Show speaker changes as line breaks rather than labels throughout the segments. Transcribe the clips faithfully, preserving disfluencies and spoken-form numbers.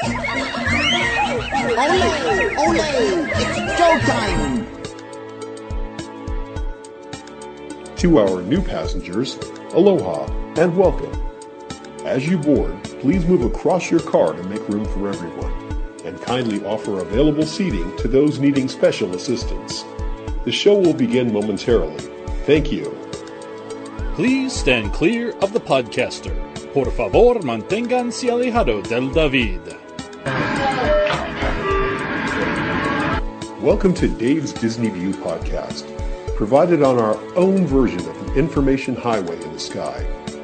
Ole! Ole! It's showtime!
To our new passengers, aloha and welcome. As you board, please move across your car to make room for everyone, and kindly offer available seating to those needing special assistance. The show will begin momentarily. Thank you.
Please stand clear of the podcaster. Por favor, manténganse alejado del David.
Welcome to Dave's Disney View podcast, provided on our own version of the information highway in the sky.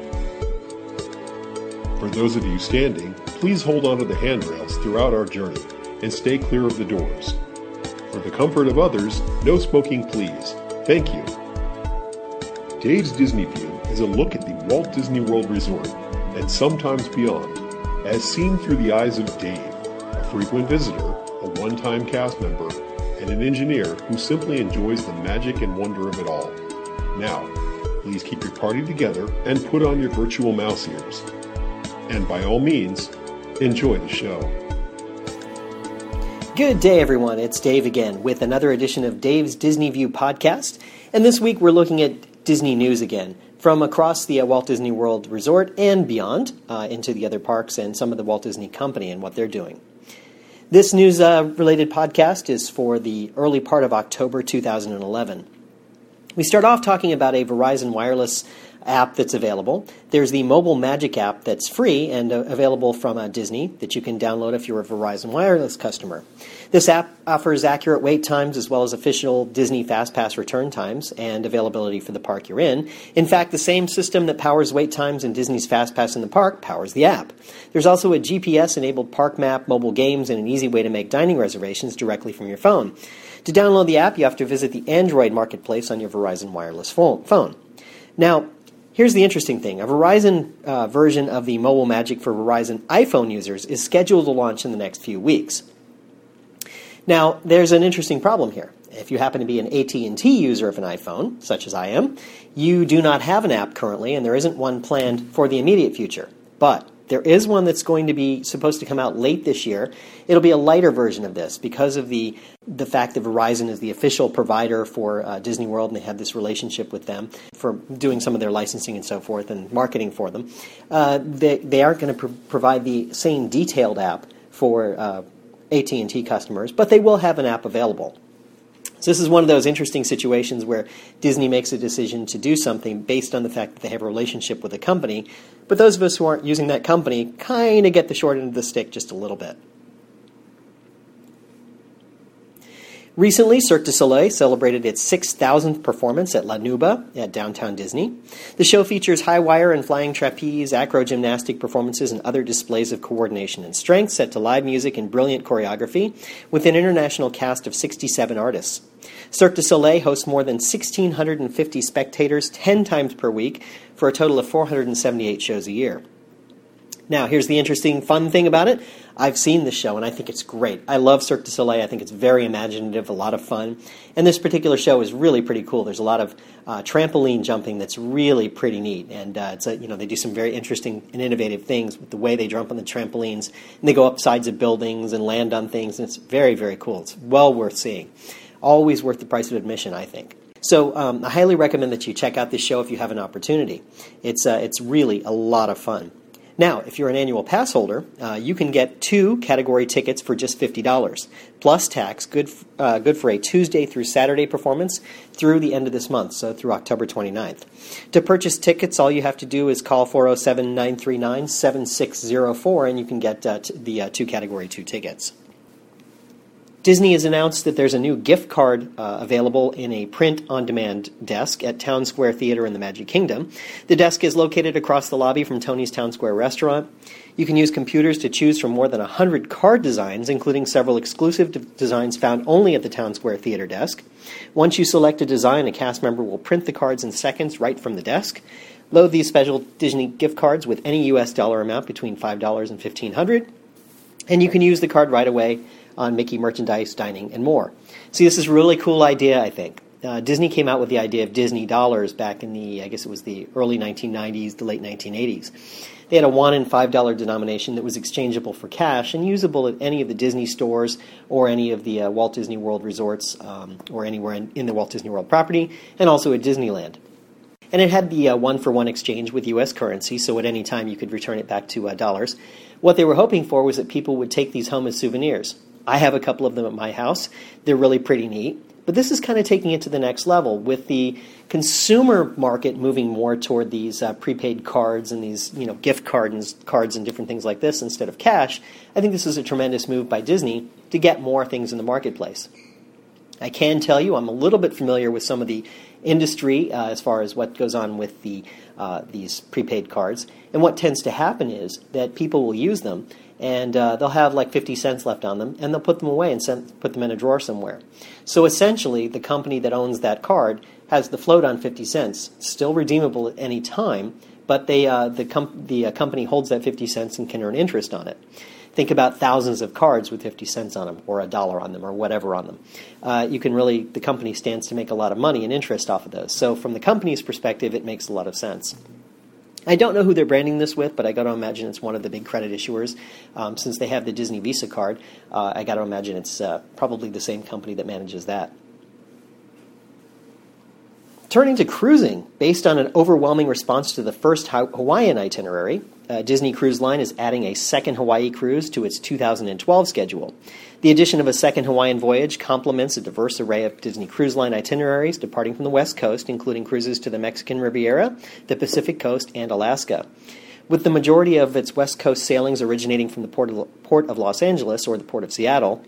For those of you standing, please hold on to the handrails throughout our journey and stay clear of the doors. For the comfort of others, no smoking please. Thank you. Dave's Disney View is a look at the Walt Disney World Resort and sometimes beyond, as seen through the eyes of Dave, a frequent visitor, a one-time cast member, and an engineer who simply enjoys the magic and wonder of it all. Now, please keep your party together and put on your virtual mouse ears. And by all means, enjoy the show.
Good day, everyone. It's Dave again with another edition of Dave's Disney View podcast. And this week we're looking at Disney news again from across the uh, Walt Disney World Resort and beyond uh, into the other parks and some of the Walt Disney Company and what they're doing. This news-related uh, podcast is for the early part of October two thousand eleven. We start off talking about a Verizon Wireless app that's available. There's the Mobile Magic app that's free and uh, available from uh, Disney that you can download if you're a Verizon Wireless customer. This app offers accurate wait times as well as official Disney FastPass return times and availability for the park you're in. In fact, the same system that powers wait times in Disney's FastPass in the park powers the app. There's also a G P S-enabled park map, mobile games, and an easy way to make dining reservations directly from your phone. To download the app, you have to visit the Android marketplace on your Verizon Wireless phone. Now, here's the interesting thing. A Verizon uh, version of the Mobile Magic for Verizon iPhone users is scheduled to launch in the next few weeks. Now, there's an interesting problem here. If you happen to be an A T and T user of an iPhone, such as I am, you do not have an app currently, and there isn't one planned for the immediate future. But there is one that's going to be supposed to come out late this year. It'll be a lighter version of this because of the the fact that Verizon is the official provider for uh, Disney World, and they have this relationship with them for doing some of their licensing and so forth and marketing for them. Uh, they, they aren't going to pro- provide the same detailed app for uh, A T and T customers, but they will have an app available. So this is one of those interesting situations where Disney makes a decision to do something based on the fact that they have a relationship with a company, but those of us who aren't using that company kind of get the short end of the stick just a little bit. Recently, Cirque du Soleil celebrated its six thousandth performance at La Nuba at downtown Disney. The show features high wire and flying trapeze, acro-gymnastic performances, and other displays of coordination and strength set to live music and brilliant choreography with an international cast of sixty-seven artists. Cirque du Soleil hosts more than one thousand six hundred fifty spectators ten times per week for a total of four hundred seventy-eight shows a year. Now, here's the interesting, fun thing about it. I've seen this show, and I think it's great. I love Cirque du Soleil. I think it's very imaginative, a lot of fun. And this particular show is really pretty cool. There's a lot of uh, trampoline jumping that's really pretty neat. And uh, it's a, you know they do some very interesting and innovative things with the way they jump on the trampolines. And they go up sides of buildings and land on things. And it's very, very cool. It's well worth seeing. Always worth the price of admission, I think. So um, I highly recommend that you check out this show if you have an opportunity. It's uh, it's really a lot of fun. Now, if you're an annual pass holder, uh, you can get two category tickets for just fifty dollars, plus tax, good, f- uh, good for a Tuesday through Saturday performance through the end of this month, so through October twenty-ninth. To purchase tickets, all you have to do is call four oh seven, nine three nine, seven six oh four, and you can get uh, t- the uh, two category two tickets. Disney has announced that there's a new gift card uh, available in a print-on-demand desk at Town Square Theater in the Magic Kingdom. The desk is located across the lobby from Tony's Town Square restaurant. You can use computers to choose from more than one hundred card designs, including several exclusive d- designs found only at the Town Square Theater desk. Once you select a design, a cast member will print the cards in seconds right from the desk. Load these special Disney gift cards with any U S dollar amount between five dollars and fifteen hundred dollars, and you can use the card right away on Mickey merchandise, dining, and more. See, this is a really cool idea, I think. Uh, Disney came out with the idea of Disney dollars back in the, I guess it was the early nineteen nineties, the late nineteen eighties. They had a one and five dollar denomination that was exchangeable for cash and usable at any of the Disney stores or any of the uh, Walt Disney World resorts um, or anywhere in, in the Walt Disney World property, and also at Disneyland. And it had the uh, one-for-one exchange with U S currency, so at any time you could return it back to uh, dollars. What they were hoping for was that people would take these home as souvenirs. I have a couple of them at my house. They're really pretty neat. But this is kind of taking it to the next level with the consumer market moving more toward these uh, prepaid cards and these, you know, gift cards and, cards and different things like this instead of cash. I think this is a tremendous move by Disney to get more things in the marketplace. I can tell you I'm a little bit familiar with some of the industry uh, as far as what goes on with the uh, these prepaid cards. And what tends to happen is that people will use them and uh, they'll have like fifty cents left on them, and they'll put them away and send, put them in a drawer somewhere. So essentially, the company that owns that card has the float on fifty cents, still redeemable at any time, but they uh, the, com- the uh, company holds that fifty cents and can earn interest on it. Think about thousands of cards with fifty cents on them, or a dollar on them, or whatever on them. Uh, you can really, the company stands to make a lot of money and interest off of those. So from the company's perspective, it makes a lot of sense. I don't know who they're branding this with, but I got to imagine it's one of the big credit issuers. Um, since they have the Disney Visa card, uh, I got to imagine it's uh, probably the same company that manages that. Turning to cruising, based on an overwhelming response to the first Hawaiian itinerary, uh, Disney Cruise Line is adding a second Hawaii cruise to its two thousand twelve schedule. The addition of a second Hawaiian voyage complements a diverse array of Disney Cruise Line itineraries departing from the West Coast, including cruises to the Mexican Riviera, the Pacific Coast, and Alaska. With the majority of its West Coast sailings originating from the Port of, Port of Los Angeles or the Port of Seattle,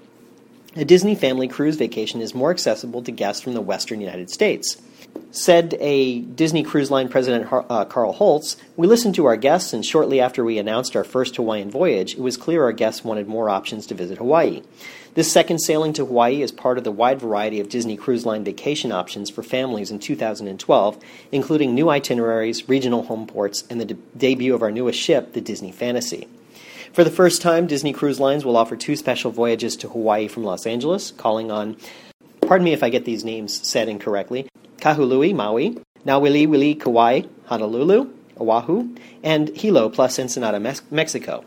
a Disney family cruise vacation is more accessible to guests from the western United States. Said a Disney Cruise Line president, uh, Carl Holtz, "We listened to our guests, and shortly after we announced our first Hawaiian voyage, it was clear our guests wanted more options to visit Hawaii. This second sailing to Hawaii is part of the wide variety of Disney Cruise Line vacation options for families in two thousand twelve, including new itineraries, regional home ports, and the de- debut of our newest ship, the Disney Fantasy. For the first time, Disney Cruise Lines will offer two special voyages to Hawaii from Los Angeles, calling on, pardon me if I get these names said incorrectly, Kahului, Maui, Nauwili, Kauai, Honolulu, Oahu, and Hilo plus Ensenada, Mexico.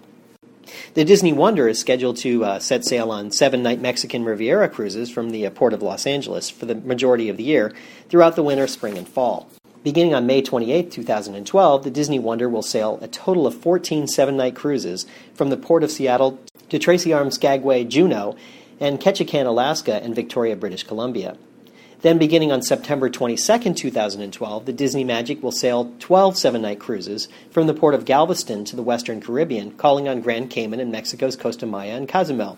The Disney Wonder is scheduled to uh, set sail on seven-night Mexican Riviera cruises from the uh, Port of Los Angeles for the majority of the year throughout the winter, spring, and fall. Beginning on May twenty-eighth, twenty twelve, the Disney Wonder will sail a total of fourteen seven-night cruises from the Port of Seattle to Tracy Arm Skagway, Juneau, and Ketchikan, Alaska, and Victoria, British Columbia. Then, beginning on September twenty-second, twenty twelve, the Disney Magic will sail twelve seven-night cruises from the port of Galveston to the Western Caribbean, calling on Grand Cayman and Mexico's Costa Maya and Cozumel.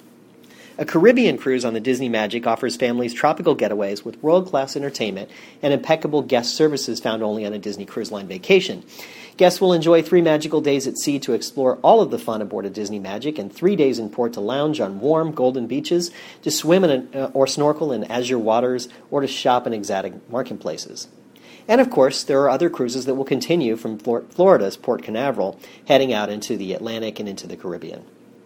A Caribbean cruise on the Disney Magic offers families tropical getaways with world-class entertainment and impeccable guest services found only on a Disney Cruise Line vacation. Guests will enjoy three magical days at sea to explore all of the fun aboard a Disney Magic and three days in port to lounge on warm, golden beaches, to swim in a, uh, or snorkel in azure waters, or to shop in exotic marketplaces. And of course, there are other cruises that will continue from Flor- Florida's Port Canaveral, heading out into the Atlantic and into the Caribbean.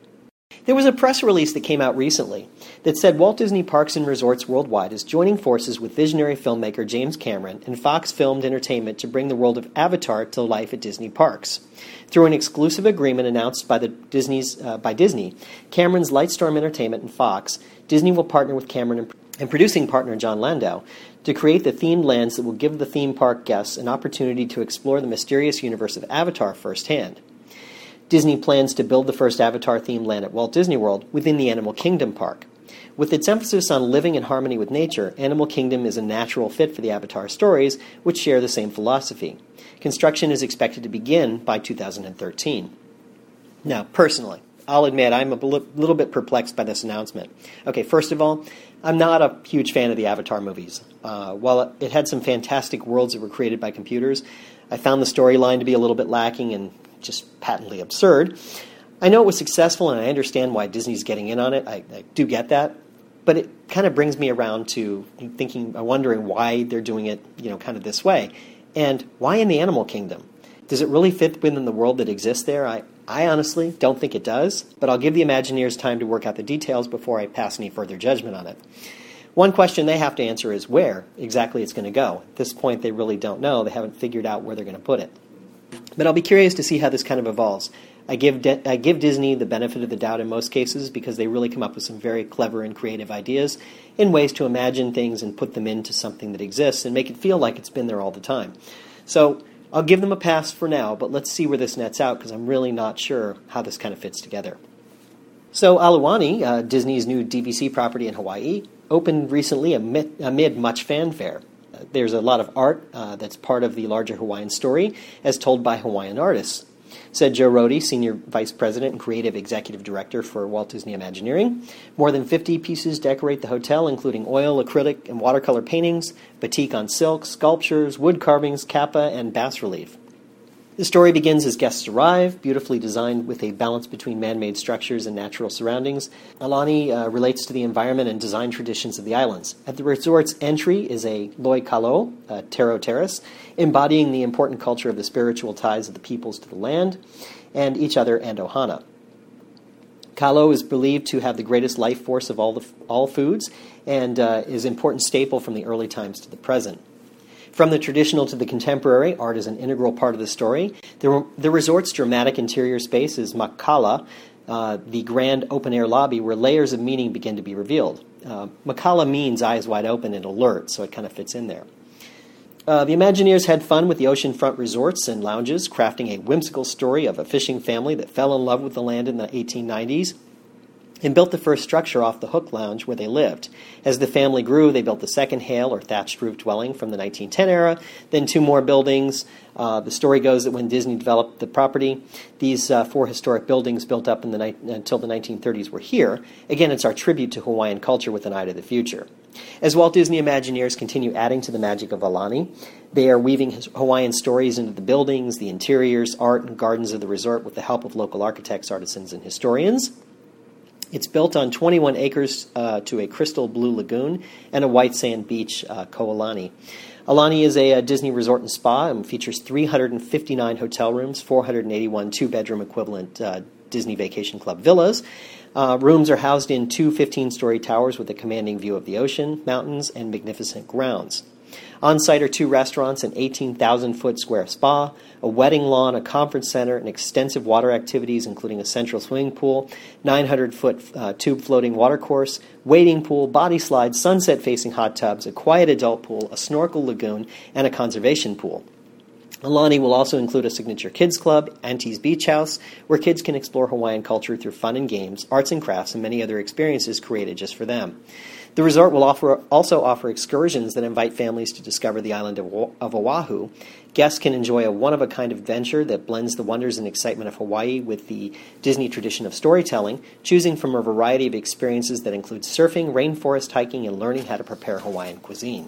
There was a press release that came out recently that said Walt Disney Parks and Resorts Worldwide is joining forces with visionary filmmaker James Cameron and Fox Filmed Entertainment to bring the world of Avatar to life at Disney parks. Through an exclusive agreement announced by the Disney's uh, by Disney, Cameron's Lightstorm Entertainment and Fox, Disney will partner with Cameron and, and producing partner John Landau to create the themed lands that will give the theme park guests an opportunity to explore the mysterious universe of Avatar firsthand. Disney plans to build the first Avatar-themed land at Walt Disney World within the Animal Kingdom park. With its emphasis on living in harmony with nature, Animal Kingdom is a natural fit for the Avatar stories, which share the same philosophy. Construction is expected to begin by two thousand thirteen. Now, personally, I'll admit I'm a little bit perplexed by this announcement. Okay, first of all, I'm not a huge fan of the Avatar movies. Uh, while it had some fantastic worlds that were created by computers, I found the storyline to be a little bit lacking and just patently absurd. I know it was successful, and I understand why Disney's getting in on it. I, I do get that. But it kind of brings me around to thinking, wondering why they're doing it, you know, kind of this way. And why in the Animal Kingdom? Does it really fit within the world that exists there? I, I honestly don't think it does, but I'll give the Imagineers time to work out the details before I pass any further judgment on it. One question they have to answer is where exactly it's going to go. At this point, they really don't know. They haven't figured out where they're going to put it. But I'll be curious to see how this kind of evolves. I give De- I give Disney the benefit of the doubt in most cases because they really come up with some very clever and creative ideas in ways to imagine things and put them into something that exists and make it feel like it's been there all the time. So I'll give them a pass for now, but let's see where this nets out because I'm really not sure how this kind of fits together. So Aulani, uh, Disney's new D V C property in Hawaii, opened recently amid, amid much fanfare. Uh, there's a lot of art uh, that's part of the larger Hawaiian story as told by Hawaiian artists. Said Joe Rohde, Senior Vice President and Creative Executive Director for Walt Disney Imagineering. More than fifty pieces decorate the hotel, including oil, acrylic, and watercolor paintings, batik on silk, sculptures, wood carvings, kappa, and bas-relief. The story begins as guests arrive, beautifully designed with a balance between man-made structures and natural surroundings. Aulani uh, relates to the environment and design traditions of the islands. At the resort's entry is a loi kalo, a taro terrace, embodying the important culture of the spiritual ties of the peoples to the land and each other and ohana. Kalo is believed to have the greatest life force of all the all foods and uh, is an important staple from the early times to the present. From the traditional to the contemporary, art is an integral part of the story. The, the resort's dramatic interior space is Makala, uh, the grand open-air lobby where layers of meaning begin to be revealed. Uh, Makala means eyes wide open and alert, so it kind of fits in there. Uh, the Imagineers had fun with the oceanfront resorts and lounges, crafting a whimsical story of a fishing family that fell in love with the land in the eighteen nineties. And built the first structure off the Hook Lounge where they lived. As the family grew, they built the second hail or thatched roof dwelling from the nineteen ten era, then two more buildings. Uh, the story goes that when Disney developed the property, these uh, four historic buildings built up in the ni- until the nineteen thirties were here. Again, it's our tribute to Hawaiian culture with an eye to the future. As Walt Disney Imagineers continue adding to the magic of Aulani, they are weaving Hawaiian stories into the buildings, the interiors, art, and gardens of the resort with the help of local architects, artisans, and historians. It's built on twenty-one acres uh, to a crystal blue lagoon and a white sand beach, uh, Ko'olani. Aulani is a, a Disney resort and spa and features three hundred fifty-nine hotel rooms, four hundred eighty-one two-bedroom equivalent uh, Disney Vacation Club villas. Uh, rooms are housed in two fifteen-story towers with a commanding view of the ocean, mountains, and magnificent grounds. On-site are two restaurants, an eighteen thousand foot square spa, a wedding lawn, a conference center, and extensive water activities, including a central swimming pool, nine hundred foot uh, tube floating water course, wading pool, body slides, sunset-facing hot tubs, a quiet adult pool, a snorkel lagoon, and a conservation pool. Aulani will also include a signature kids club, Auntie's Beach House, where kids can explore Hawaiian culture through fun and games, arts and crafts, and many other experiences created just for them. The resort will offer, also offer excursions that invite families to discover the island of, of Oahu. Guests can enjoy a one-of-a-kind adventure that blends the wonders and excitement of Hawaii with the Disney tradition of storytelling, choosing from a variety of experiences that include surfing, rainforest hiking, and learning how to prepare Hawaiian cuisine.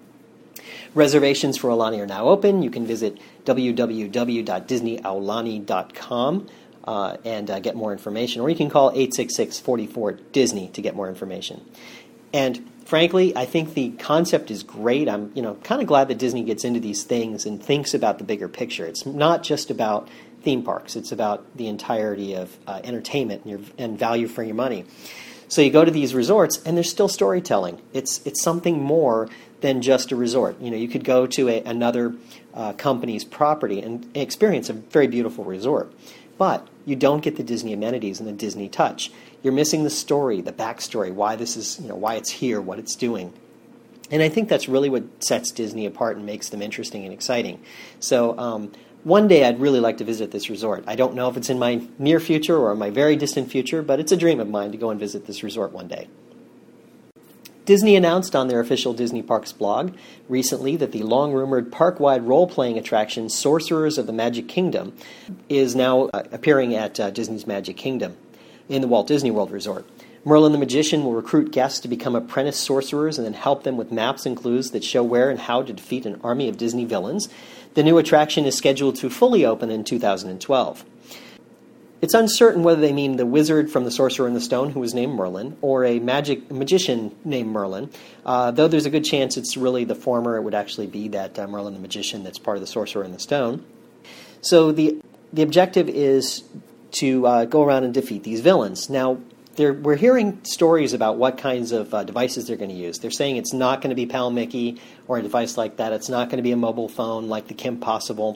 Reservations for Aulani are now open. You can visit w w w dot disney aulani dot com uh, and uh, get more information, or you can call eight six six, four four, Disney to get more information. And frankly, I think the concept is great. I'm, you know, kind of glad that Disney gets into these things and thinks about the bigger picture. It's not just about theme parks. It's about the entirety of uh, entertainment and, your, and value for your money. So you go to these resorts, and there's still storytelling. It's it's something more than just a resort. You know, you could go to a, another uh, company's property and experience a very beautiful resort, but you don't get the Disney amenities and the Disney touch. You're missing the story, the backstory, why this is, you know, why it's here, what it's doing. And I think that's really what sets Disney apart and makes them interesting and exciting. So um, one day I'd really like to visit this resort. I don't know if it's in my near future or my very distant future, but it's a dream of mine to go and visit this resort one day. Disney announced on their official Disney Parks blog recently that the long-rumored park-wide role-playing attraction Sorcerers of the Magic Kingdom is now uh, appearing at uh, Disney's Magic Kingdom in the Walt Disney World Resort. Merlin the Magician will recruit guests to become apprentice sorcerers and then help them with maps and clues that show where and how to defeat an army of Disney villains. The new attraction is scheduled to fully open in two thousand twelve. It's uncertain whether they mean the wizard from The Sorcerer and the Stone, who was named Merlin, or a magic magician named Merlin, uh, though there's a good chance it's really the former. It would actually be that uh, Merlin the Magician that's part of The Sorcerer and the Stone. So the the objective is to uh, go around and defeat these villains. Now, They're, we're hearing stories about what kinds of uh, devices they're going to use. They're saying it's not going to be Pal Mickey or a device like that. It's not going to be a mobile phone like the Kim Possible.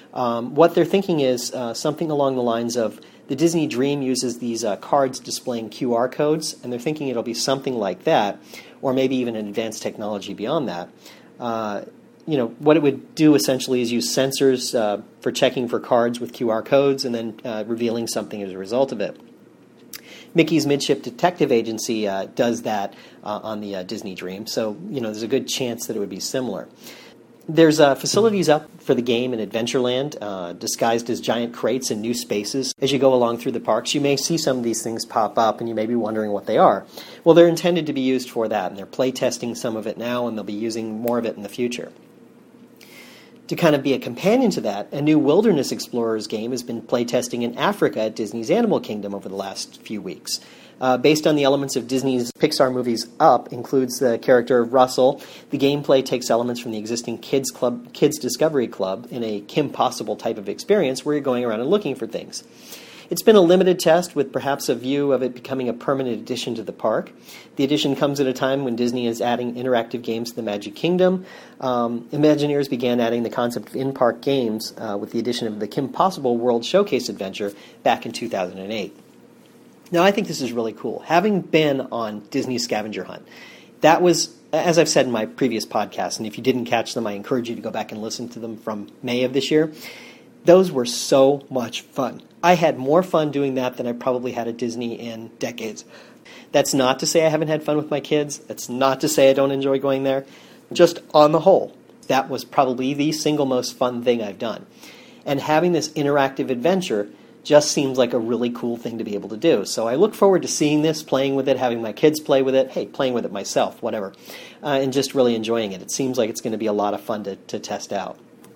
Um, what they're thinking is uh, something along the lines of the Disney Dream uses these uh, cards displaying Q R codes, and they're thinking it'll be something like that, or maybe even an advanced technology beyond that. Uh, you know, what it would do essentially is use sensors uh, for checking for cards with Q R codes and then uh, revealing something as a result of it. Mickey's Midship Detective Agency uh, does that uh, on the uh, Disney Dream, so you know there's a good chance that it would be similar. There's uh, facilities up for the game in Adventureland, uh, disguised as giant crates and new spaces. As you go along through the parks, you may see some of these things pop up, and you may be wondering what they are. Well, they're intended to be used for that, and they're play testing some of it now, and they'll be using more of it in the future. To kind of be a companion to that, a new Wilderness Explorers game has been playtesting in Africa at Disney's Animal Kingdom over the last few weeks. Uh, based on the elements of Disney's Pixar movies, Up includes the character of Russell. The gameplay takes elements from the existing Kids Club, Kids Discovery Club in a Kim Possible type of experience where you're going around and looking for things. It's been a limited test with perhaps a view of it becoming a permanent addition to the park. The addition comes at a time when Disney is adding interactive games to the Magic Kingdom. Um, Imagineers began adding the concept of in-park games uh, with the addition of the Kim Possible World Showcase Adventure back in two thousand eight. Now, I think this is really cool. Having been on Disney's Scavenger Hunt, that was, as I've said in my previous podcasts, and if you didn't catch them, I encourage you to go back and listen to them from May of this year. Those were so much fun. I had more fun doing that than I probably had at Disney in decades. That's not to say I haven't had fun with my kids. That's not to say I don't enjoy going there. Just on the whole, that was probably the single most fun thing I've done. And having this interactive adventure just seems like a really cool thing to be able to do. So I look forward to seeing this, playing with it, having my kids play with it, hey, playing with it myself, whatever, uh, and just really enjoying it. It seems like it's going to be a lot of fun to, to test out.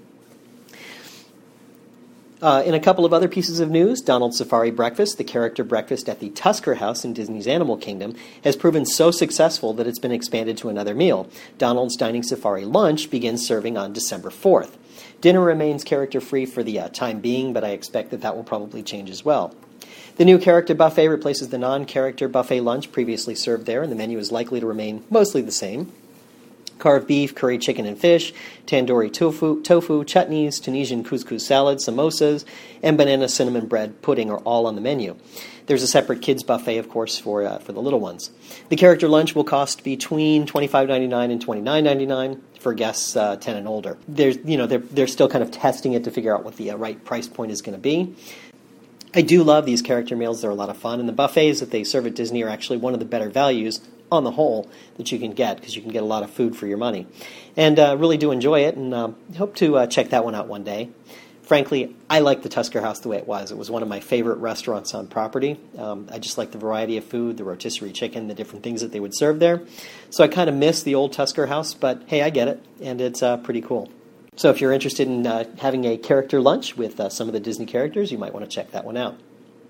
Uh, in a couple of other pieces of news, Donald's Safari Breakfast, the character breakfast at the Tusker House in Disney's Animal Kingdom, has proven so successful that it's been expanded to another meal. Donald's Dining Safari Lunch begins serving on December fourth. Dinner remains character-free for the uh, time being, but I expect that that will probably change as well. The new character buffet replaces the non-character buffet lunch previously served there, and the menu is likely to remain mostly the same. Carved beef, curry chicken and fish, tandoori tofu, tofu, chutneys, Tunisian couscous salad, samosas, and banana cinnamon bread pudding are all on the menu. There's a separate kids buffet, of course, for uh, for the little ones. The character lunch will cost between twenty-five ninety-nine and twenty-nine ninety-nine for guests uh, ten and older. There's, you know, they're they're still kind of testing it to figure out what the uh, right price point is going to be. I do love these character meals; they're a lot of fun, and the buffets that they serve at Disney are actually one of the better values on the whole that you can get, because you can get a lot of food for your money. And uh, really do enjoy it, and uh, hope to uh, check that one out one day. Frankly, I like the Tusker House the way it was. It was one of my favorite restaurants on property. Um, I just like the variety of food, the rotisserie chicken, the different things that they would serve there. So I kind of miss the old Tusker House, but hey, I get it, and it's uh, pretty cool. So if you're interested in uh, having a character lunch with uh, some of the Disney characters, you might want to check that one out.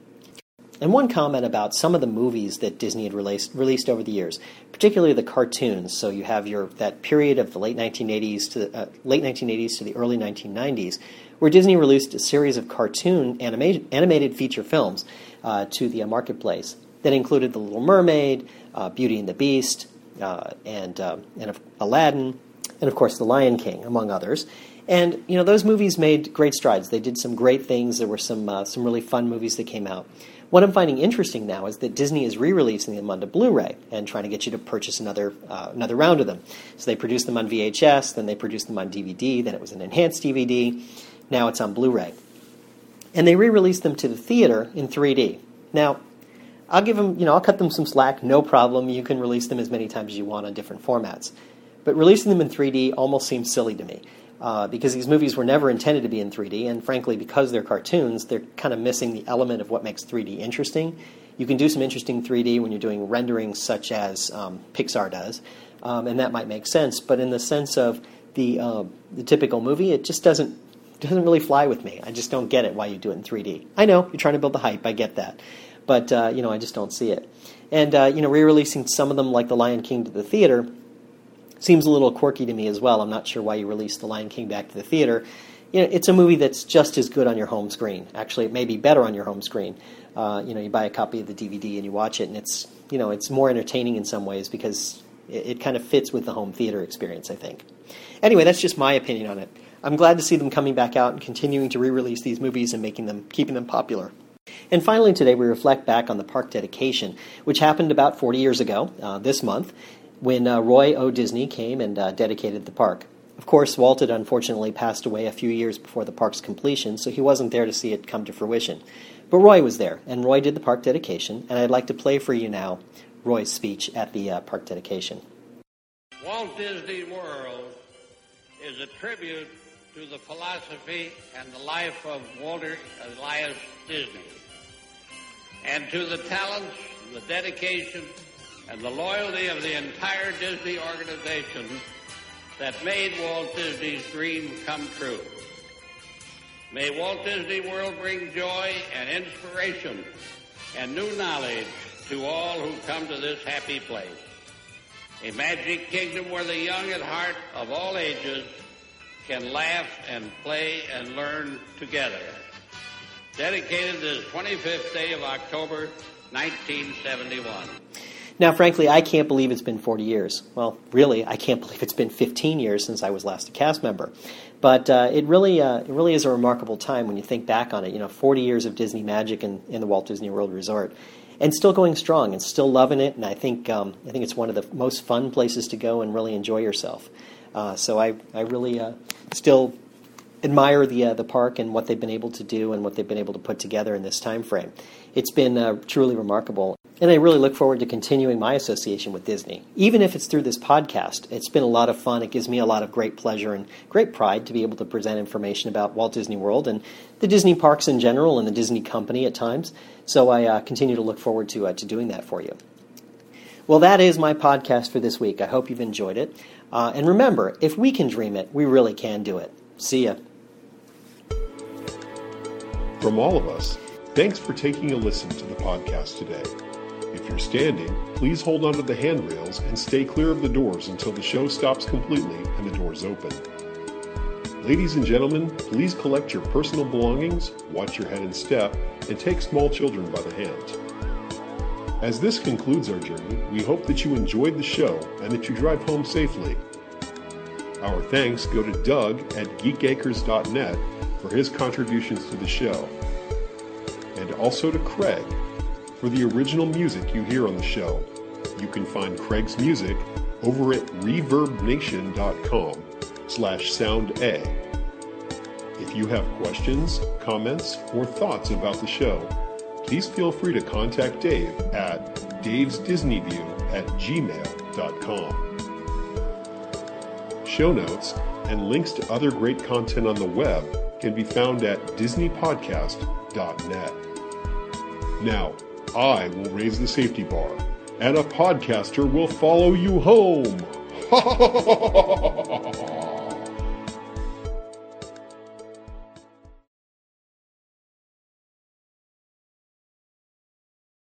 And one comment about some of the movies that Disney had released, released over the years, particularly the cartoons. So you have your that period of the late nineteen eighties to the, uh, late nineteen eighties to the early nineteen nineties, where Disney released a series of cartoon animated, animated feature films uh, to the uh, marketplace that included The Little Mermaid, uh, Beauty and the Beast, uh, and uh, and Aladdin, and of course The Lion King, among others. And you know those movies made great strides. They did some great things. There were some uh, some really fun movies that came out. What I'm finding interesting now is that Disney is re-releasing them onto Blu-ray and trying to get you to purchase another uh, another round of them. So they produced them on V H S, then they produced them on D V D, then it was an enhanced D V D, now it's on Blu-ray. And they re-released them to the theater in three D. Now, I'll give them, you know, I'll cut them some slack, no problem. You can release them as many times as you want on different formats. But releasing them in three D almost seems silly to me. Uh, because these movies were never intended to be in three D, and frankly, because they're cartoons, they're kind of missing the element of what makes three D interesting. You can do some interesting three D when you're doing renderings such as um, Pixar does, um, and that might make sense. But in the sense of the uh, the typical movie, it just doesn't doesn't really fly with me. I just don't get it why you do it in three D. I know you're trying to build the hype, I get that, but uh, you know I just don't see it. And uh, you know, re-releasing some of them like The Lion King to the theater seems a little quirky to me as well. I'm not sure why you released The Lion King back to the theater. You know, it's a movie that's just as good on your home screen. Actually, it may be better on your home screen. Uh, you know, you buy a copy of the D V D and you watch it, and it's, you know, it's more entertaining in some ways because it, it kind of fits with the home theater experience, I think. Anyway, that's just my opinion on it. I'm glad to see them coming back out and continuing to re-release these movies and making them, keeping them popular. And finally today we reflect back on the park dedication, which happened about forty years ago, uh, this month, when uh, Roy O. Disney came and uh, dedicated the park. Of course, Walt had unfortunately passed away a few years before the park's completion, so he wasn't there to see it come to fruition. But Roy was there, and Roy did the park dedication, and I'd like to play for you now Roy's speech at the uh, park dedication.
Walt Disney World is a tribute to the philosophy and the life of Walter Elias Disney, and to the talents, the dedication, and the loyalty of the entire Disney organization that made Walt Disney's dream come true. May Walt Disney World bring joy and inspiration and new knowledge to all who come to this happy place. A magic kingdom where the young at heart of all ages can laugh and play and learn together. Dedicated this twenty-fifth day of October, nineteen seventy-one.
Now, frankly, I can't believe it's been forty years. Well, really, I can't believe it's been fifteen years since I was last a cast member. But uh, it really uh, it really is a remarkable time when you think back on it. You know, forty years of Disney magic in, in the Walt Disney World Resort. And still going strong and still loving it. And I think um, I think it's one of the most fun places to go and really enjoy yourself. Uh, so I, I really uh, still admire the uh, the park and what they've been able to do and what they've been able to put together in this time frame. It's been uh, truly remarkable. And I really look forward to continuing my association with Disney. Even if it's through this podcast, it's been a lot of fun. It gives me a lot of great pleasure and great pride to be able to present information about Walt Disney World and the Disney parks in general and the Disney company at times. So I uh, continue to look forward to uh, to doing that for you. Well, that is my podcast for this week. I hope you've enjoyed it. Uh, and remember, if we can dream it, we really can do it. See ya.
From all of us, thanks for taking a listen to the podcast today. If you're standing, please hold onto the handrails and stay clear of the doors until the show stops completely and the doors open. Ladies and gentlemen, please collect your personal belongings, watch your head and step, and take small children by the hand. As this concludes our journey, we hope that you enjoyed the show and that you drive home safely. Our thanks go to Doug at geek acres dot net for his contributions to the show, and also to Craig for the original music you hear on the show. You can find Craig's music over at reverb nation dot com slash sound a. If you have questions, comments, or thoughts about the show, please feel free to contact Dave at daves disney view at gmail dot com. Show notes and links to other great content on the web can be found at disney podcast dot net. Now, I will raise the safety bar, and a podcaster will follow you home.